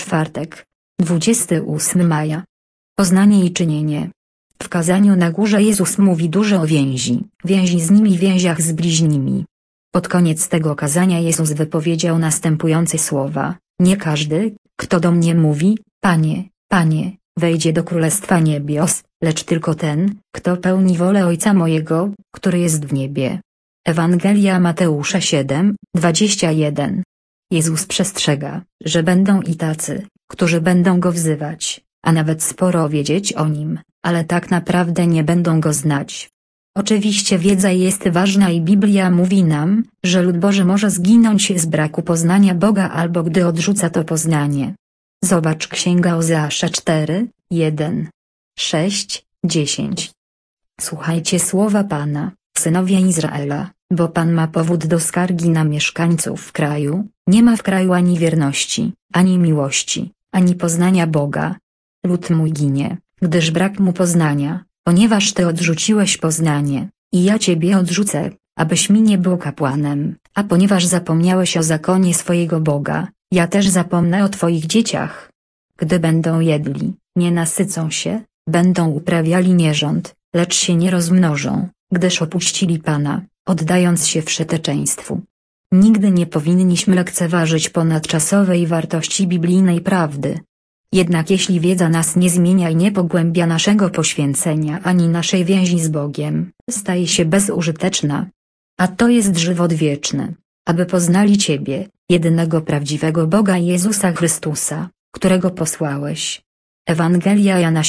Czwartek, 28 maja. Poznanie i czynienie. W kazaniu na górze Jezus mówi dużo o więzi z nimi, więziach z bliźnimi. Pod koniec tego kazania Jezus wypowiedział następujące słowa: nie każdy, kto do mnie mówi, Panie, Panie, wejdzie do Królestwa Niebios, lecz tylko ten, kto pełni wolę Ojca mojego, który jest w niebie. Ewangelia Mateusza 7:21. Jezus przestrzega, że będą i tacy, którzy będą Go wzywać, a nawet sporo wiedzieć o Nim, ale tak naprawdę nie będą Go znać. Oczywiście wiedza jest ważna i Biblia mówi nam, że lud Boży może zginąć z braku poznania Boga albo gdy odrzuca to poznanie. Zobacz Księga Ozeasza 4:1, 6, 10. Słuchajcie słowa Pana, synowie Izraela, bo Pan ma powód do skargi na mieszkańców kraju, nie ma w kraju ani wierności, ani miłości, ani poznania Boga. Lud mój ginie, gdyż brak mu poznania, ponieważ Ty odrzuciłeś poznanie, i ja Ciebie odrzucę, abyś mi nie był kapłanem, a ponieważ zapomniałeś o zakonie swojego Boga, ja też zapomnę o Twoich dzieciach. Gdy będą jedli, nie nasycą się, będą uprawiali nierząd, lecz się nie rozmnożą, gdyż opuścili Pana, oddając się wszeteczeństwu. Nigdy nie powinniśmy lekceważyć ponadczasowej wartości biblijnej prawdy. Jednak jeśli wiedza nas nie zmienia i nie pogłębia naszego poświęcenia ani naszej więzi z Bogiem, staje się bezużyteczna. A to jest żywot wieczny, aby poznali Ciebie, jedynego prawdziwego Boga i Jezusa Chrystusa, którego posłałeś. Ewangelia Jana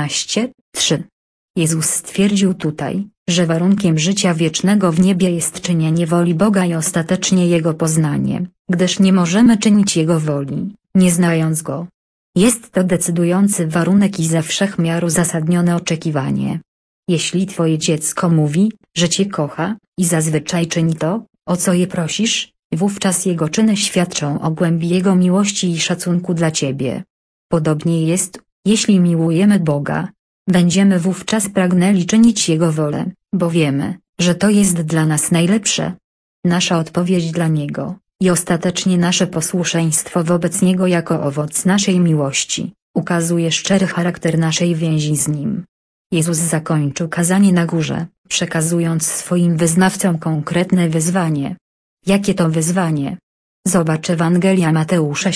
17:3. Jezus stwierdził tutaj, że warunkiem życia wiecznego w niebie jest czynienie woli Boga i ostatecznie Jego poznanie, gdyż nie możemy czynić Jego woli, nie znając Go. Jest to decydujący warunek i ze wszechmiar uzasadnione oczekiwanie. Jeśli Twoje dziecko mówi, że Cię kocha, i zazwyczaj czyni to, o co je prosisz, wówczas jego czyny świadczą o głębi Jego miłości i szacunku dla Ciebie. Podobnie jest, jeśli miłujemy Boga. Będziemy wówczas pragnęli czynić Jego wolę, bo wiemy, że to jest dla nas najlepsze. Nasza odpowiedź dla Niego, i ostatecznie nasze posłuszeństwo wobec Niego jako owoc naszej miłości, ukazuje szczery charakter naszej więzi z Nim. Jezus zakończył kazanie na górze, przekazując swoim wyznawcom konkretne wyzwanie. Jakie to wyzwanie? Zobacz Ewangelia Mateusza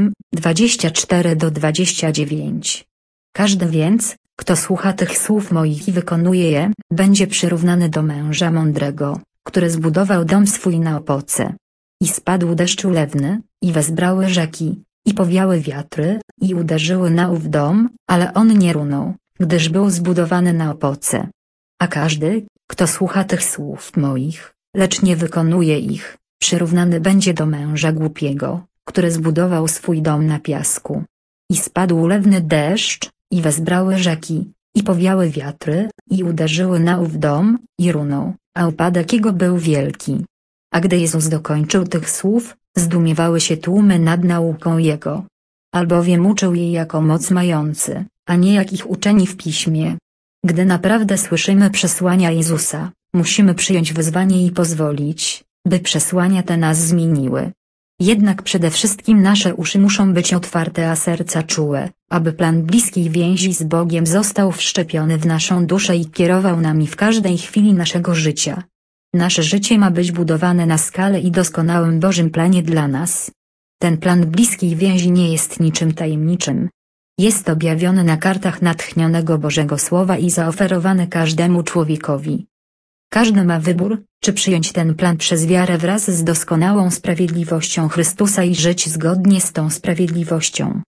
7:24-29. Każdy więc, kto słucha tych słów moich i wykonuje je, będzie przyrównany do męża mądrego, który zbudował dom swój na opoce. I spadł deszcz ulewny, i wezbrały rzeki, i powiały wiatry, i uderzyły na ów dom, ale on nie runął, gdyż był zbudowany na opoce. A każdy, kto słucha tych słów moich, lecz nie wykonuje ich, przyrównany będzie do męża głupiego, który zbudował swój dom na piasku. I spadł ulewny deszcz, i wezbrały rzeki, i powiały wiatry, i uderzyły na ów dom, i runął, a upadek jego był wielki. A gdy Jezus dokończył tych słów, zdumiewały się tłumy nad nauką Jego. Albowiem uczył jej jako moc mający, a nie jak ich uczeni w Piśmie. Gdy naprawdę słyszymy przesłania Jezusa, musimy przyjąć wyzwanie i pozwolić, by przesłania te nas zmieniły. Jednak przede wszystkim nasze uszy muszą być otwarte, a serca czułe, aby plan bliskiej więzi z Bogiem został wszczepiony w naszą duszę i kierował nami w każdej chwili naszego życia. Nasze życie ma być budowane na skalę i doskonałym Bożym planie dla nas. Ten plan bliskiej więzi nie jest niczym tajemniczym. Jest objawiony na kartach natchnionego Bożego Słowa i zaoferowany każdemu człowiekowi. Każdy ma wybór, czy przyjąć ten plan przez wiarę wraz z doskonałą sprawiedliwością Chrystusa i żyć zgodnie z tą sprawiedliwością,